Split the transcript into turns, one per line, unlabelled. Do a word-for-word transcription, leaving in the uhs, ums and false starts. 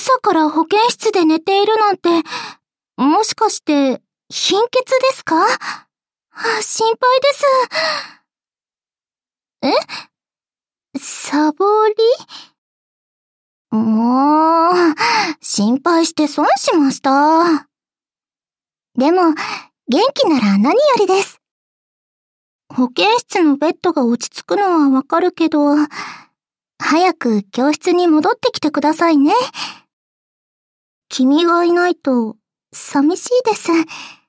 朝から保健室で寝ているなんて、もしかして、貧血ですか？あ、心配です。え？サボり？もう、心配して損しました。でも、元気なら何よりです。保健室のベッドが落ち着くのはわかるけど、早く教室に戻ってきてくださいね。君がいないと寂しいです。